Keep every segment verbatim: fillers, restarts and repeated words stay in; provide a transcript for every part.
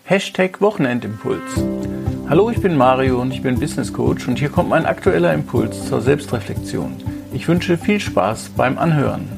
Hashtag Wochenendimpuls. Hallo, ich bin Mario und ich bin Business Coach und hier kommt mein aktueller Impuls zur Selbstreflexion. Ich wünsche viel Spaß beim Anhören.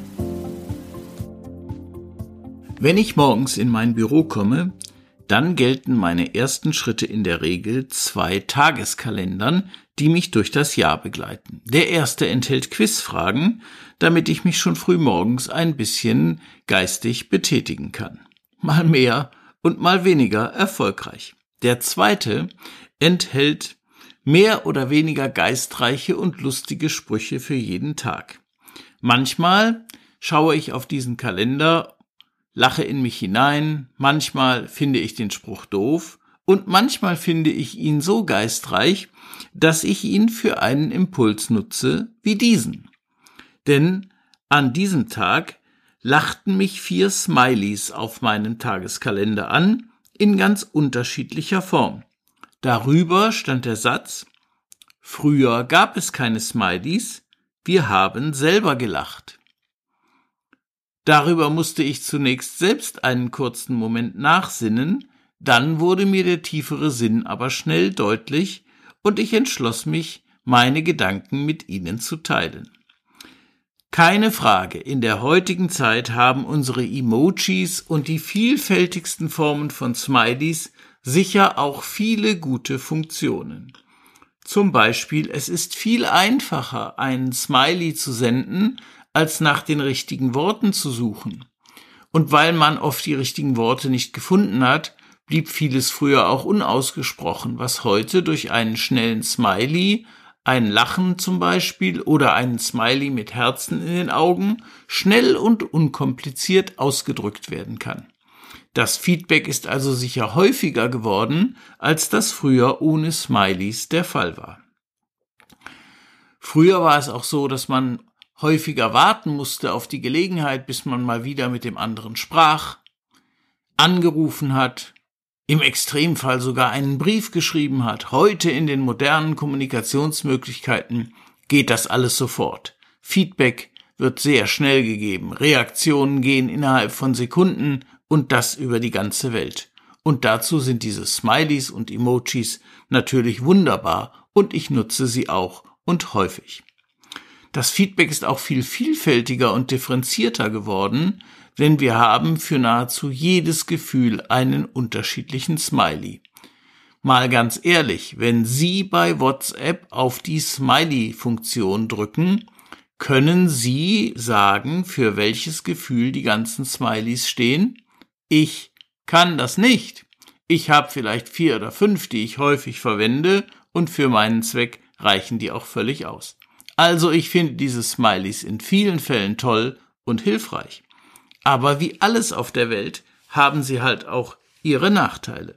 Wenn ich morgens in mein Büro komme, dann gelten meine ersten Schritte in der Regel zwei Tageskalendern, die mich durch das Jahr begleiten. Der erste enthält Quizfragen, damit ich mich schon früh morgens ein bisschen geistig betätigen kann. Mal mehr und mal weniger erfolgreich. Der zweite enthält mehr oder weniger geistreiche und lustige Sprüche für jeden Tag. Manchmal schaue ich auf diesen Kalender, lache in mich hinein, manchmal finde ich den Spruch doof und manchmal finde ich ihn so geistreich, dass ich ihn für einen Impuls nutze wie diesen. Denn an diesem Tag lachten mich vier Smileys auf meinem Tageskalender an, in ganz unterschiedlicher Form. Darüber stand der Satz: Früher gab es keine Smileys, wir haben selber gelacht. Darüber musste ich zunächst selbst einen kurzen Moment nachsinnen, dann wurde mir der tiefere Sinn aber schnell deutlich und ich entschloss mich, meine Gedanken mit Ihnen zu teilen. Keine Frage, in der heutigen Zeit haben unsere Emojis und die vielfältigsten Formen von Smileys sicher auch viele gute Funktionen. Zum Beispiel, es ist viel einfacher, einen Smiley zu senden, als nach den richtigen Worten zu suchen. Und weil man oft die richtigen Worte nicht gefunden hat, blieb vieles früher auch unausgesprochen, was heute durch einen schnellen Smiley, ein Lachen zum Beispiel oder einen Smiley mit Herzen in den Augen schnell und unkompliziert ausgedrückt werden kann. Das Feedback ist also sicher häufiger geworden, als das früher ohne Smileys der Fall war. Früher war es auch so, dass man häufiger warten musste auf die Gelegenheit, bis man mal wieder mit dem anderen sprach, angerufen hat, im Extremfall sogar einen Brief geschrieben hat. Heute in den modernen Kommunikationsmöglichkeiten geht das alles sofort. Feedback wird sehr schnell gegeben, Reaktionen gehen innerhalb von Sekunden und das über die ganze Welt. Und dazu sind diese Smileys und Emojis natürlich wunderbar und ich nutze sie auch und häufig. Das Feedback ist auch viel vielfältiger und differenzierter geworden, denn wir haben für nahezu jedes Gefühl einen unterschiedlichen Smiley. Mal ganz ehrlich, wenn Sie bei WhatsApp auf die Smiley-Funktion drücken, können Sie sagen, für welches Gefühl die ganzen Smileys stehen? Ich kann das nicht. Ich habe vielleicht vier oder fünf, die ich häufig verwende und für meinen Zweck reichen die auch völlig aus. Also ich finde diese Smileys in vielen Fällen toll und hilfreich. Aber wie alles auf der Welt haben sie halt auch ihre Nachteile.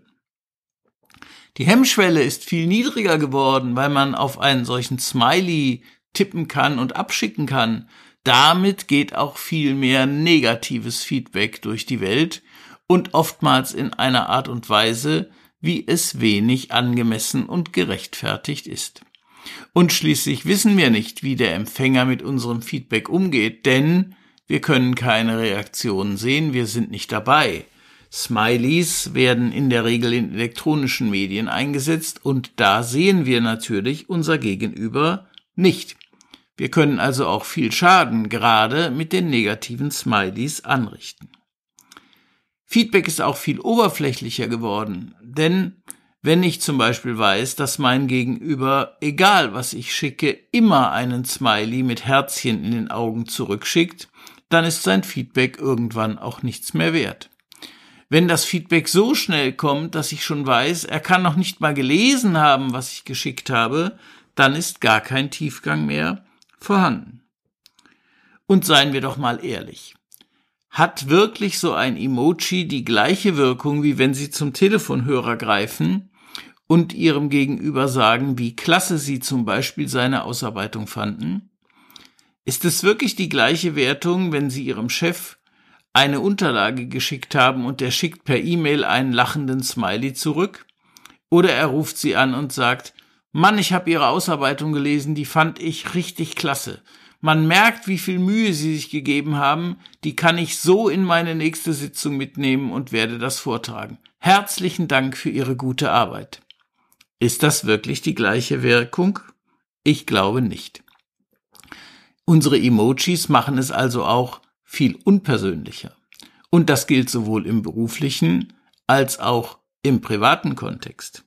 Die Hemmschwelle ist viel niedriger geworden, weil man auf einen solchen Smiley tippen kann und abschicken kann. Damit geht auch viel mehr negatives Feedback durch die Welt und oftmals in einer Art und Weise, wie es wenig angemessen und gerechtfertigt ist. Und schließlich wissen wir nicht, wie der Empfänger mit unserem Feedback umgeht, denn wir können keine Reaktionen sehen, wir sind nicht dabei. Smileys werden in der Regel in elektronischen Medien eingesetzt und da sehen wir natürlich unser Gegenüber nicht. Wir können also auch viel Schaden gerade mit den negativen Smileys anrichten. Feedback ist auch viel oberflächlicher geworden, denn wenn ich zum Beispiel weiß, dass mein Gegenüber, egal was ich schicke, immer einen Smiley mit Herzchen in den Augen zurückschickt, dann ist sein Feedback irgendwann auch nichts mehr wert. Wenn das Feedback so schnell kommt, dass ich schon weiß, er kann noch nicht mal gelesen haben, was ich geschickt habe, dann ist gar kein Tiefgang mehr vorhanden. Und seien wir doch mal ehrlich. Hat wirklich so ein Emoji die gleiche Wirkung, wie wenn Sie zum Telefonhörer greifen und Ihrem Gegenüber sagen, wie klasse Sie zum Beispiel seine Ausarbeitung fanden? Ist es wirklich die gleiche Wertung, wenn Sie Ihrem Chef eine Unterlage geschickt haben und der schickt per E-Mail einen lachenden Smiley zurück? Oder er ruft Sie an und sagt, Mann, ich habe Ihre Ausarbeitung gelesen, die fand ich richtig klasse. Man merkt, wie viel Mühe Sie sich gegeben haben, die kann ich so in meine nächste Sitzung mitnehmen und werde das vortragen. Herzlichen Dank für Ihre gute Arbeit. Ist das wirklich die gleiche Wirkung? Ich glaube nicht. Unsere Emojis machen es also auch viel unpersönlicher. Und das gilt sowohl im beruflichen als auch im privaten Kontext.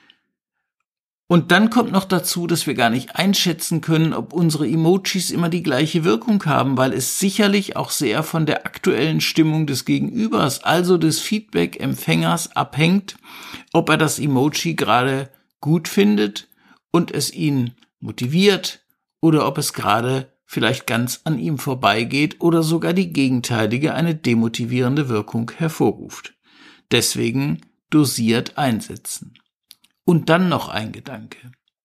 Und dann kommt noch dazu, dass wir gar nicht einschätzen können, ob unsere Emojis immer die gleiche Wirkung haben, weil es sicherlich auch sehr von der aktuellen Stimmung des Gegenübers, also des Feedback-Empfängers, abhängt, ob er das Emoji gerade gut findet und es ihn motiviert oder ob es gerade vielleicht ganz an ihm vorbeigeht oder sogar die gegenteilige, eine demotivierende Wirkung hervorruft. Deswegen dosiert einsetzen. Und dann noch ein Gedanke.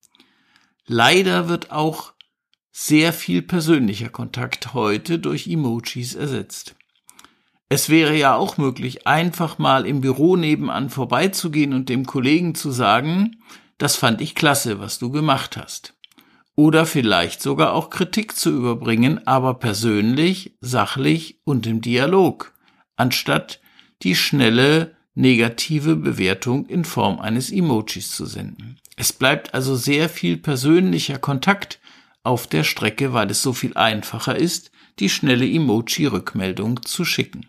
Leider wird auch sehr viel persönlicher Kontakt heute durch Emojis ersetzt. Es wäre ja auch möglich, einfach mal im Büro nebenan vorbeizugehen und dem Kollegen zu sagen, das fand ich klasse, was du gemacht hast. Oder vielleicht sogar auch Kritik zu überbringen, aber persönlich, sachlich und im Dialog, anstatt die schnelle negative Bewertung in Form eines Emojis zu senden. Es bleibt also sehr viel persönlicher Kontakt auf der Strecke, weil es so viel einfacher ist, die schnelle Emoji-Rückmeldung zu schicken.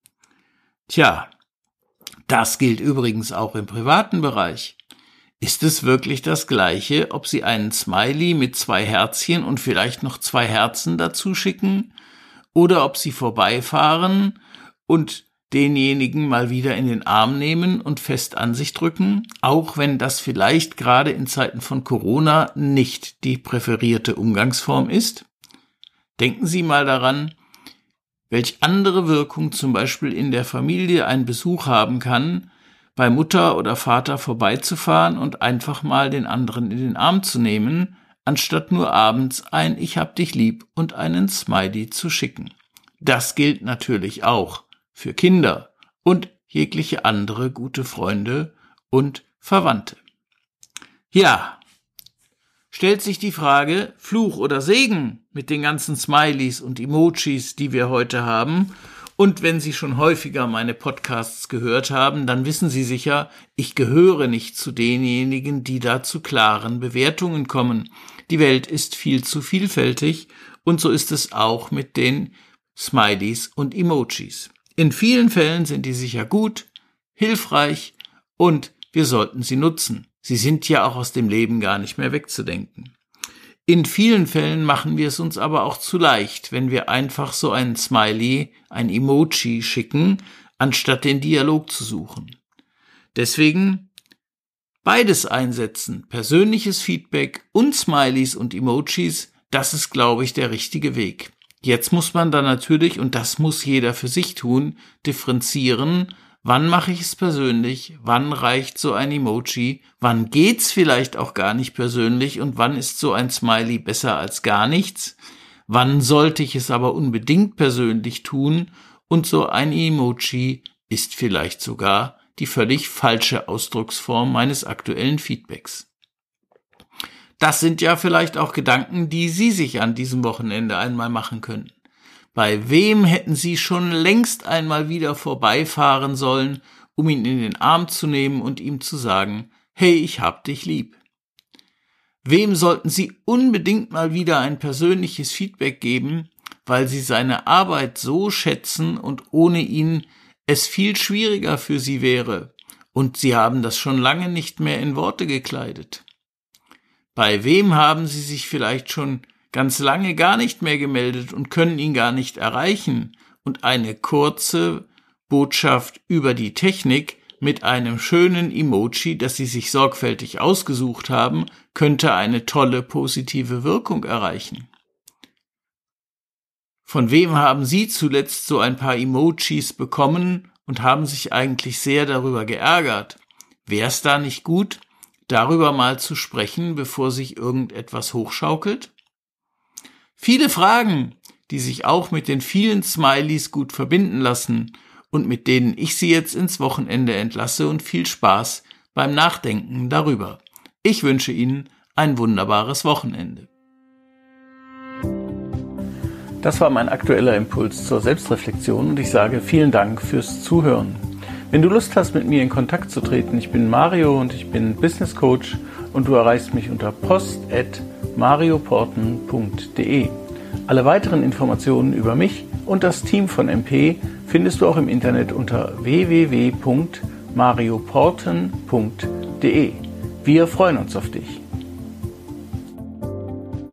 Tja, das gilt übrigens auch im privaten Bereich. Ist es wirklich das Gleiche, ob Sie einen Smiley mit zwei Herzchen und vielleicht noch zwei Herzen dazu schicken oder ob Sie vorbeifahren und denjenigen mal wieder in den Arm nehmen und fest an sich drücken, auch wenn das vielleicht gerade in Zeiten von Corona nicht die präferierte Umgangsform ist? Denken Sie mal daran, welch andere Wirkung zum Beispiel in der Familie ein Besuch haben kann, bei Mutter oder Vater vorbeizufahren und einfach mal den anderen in den Arm zu nehmen, anstatt nur abends ein Ich hab dich lieb und einen Smiley zu schicken. Das gilt natürlich auch für Kinder und jegliche andere gute Freunde und Verwandte. Ja, stellt sich die Frage, Fluch oder Segen mit den ganzen Smileys und Emojis, die wir heute haben. Und wenn Sie schon häufiger meine Podcasts gehört haben, dann wissen Sie sicher, ich gehöre nicht zu denjenigen, die da zu klaren Bewertungen kommen. Die Welt ist viel zu vielfältig und so ist es auch mit den Smileys und Emojis. In vielen Fällen sind die sicher gut, hilfreich und wir sollten sie nutzen. Sie sind ja auch aus dem Leben gar nicht mehr wegzudenken. In vielen Fällen machen wir es uns aber auch zu leicht, wenn wir einfach so einen Smiley, ein Emoji schicken, anstatt den Dialog zu suchen. Deswegen beides einsetzen, persönliches Feedback und Smileys und Emojis, das ist, glaube ich, der richtige Weg. Jetzt muss man dann natürlich, und das muss jeder für sich tun, differenzieren, wann mache ich es persönlich, wann reicht so ein Emoji, wann geht's vielleicht auch gar nicht persönlich und wann ist so ein Smiley besser als gar nichts, wann sollte ich es aber unbedingt persönlich tun und so ein Emoji ist vielleicht sogar die völlig falsche Ausdrucksform meines aktuellen Feedbacks. Das sind ja vielleicht auch Gedanken, die Sie sich an diesem Wochenende einmal machen können. Bei wem hätten Sie schon längst einmal wieder vorbeifahren sollen, um ihn in den Arm zu nehmen und ihm zu sagen, hey, ich hab dich lieb? Wem sollten Sie unbedingt mal wieder ein persönliches Feedback geben, weil Sie seine Arbeit so schätzen und ohne ihn es viel schwieriger für Sie wäre und Sie haben das schon lange nicht mehr in Worte gekleidet? Bei wem haben Sie sich vielleicht schon ganz lange gar nicht mehr gemeldet und können ihn gar nicht erreichen und eine kurze Botschaft über die Technik mit einem schönen Emoji, das Sie sich sorgfältig ausgesucht haben, könnte eine tolle positive Wirkung erreichen? Von wem haben Sie zuletzt so ein paar Emojis bekommen und haben sich eigentlich sehr darüber geärgert? Wäre es da nicht gut, darüber mal zu sprechen, bevor sich irgendetwas hochschaukelt? Viele Fragen, die sich auch mit den vielen Smileys gut verbinden lassen und mit denen ich Sie jetzt ins Wochenende entlasse und viel Spaß beim Nachdenken darüber. Ich wünsche Ihnen ein wunderbares Wochenende. Das war mein aktueller Impuls zur Selbstreflexion und ich sage vielen Dank fürs Zuhören. Wenn du Lust hast, mit mir in Kontakt zu treten, ich bin Mario und ich bin Business Coach und du erreichst mich unter post at marioporten punkt de. Alle weiteren Informationen über mich und das Team von M P findest du auch im Internet unter w w w punkt marioporten punkt de. Wir freuen uns auf dich.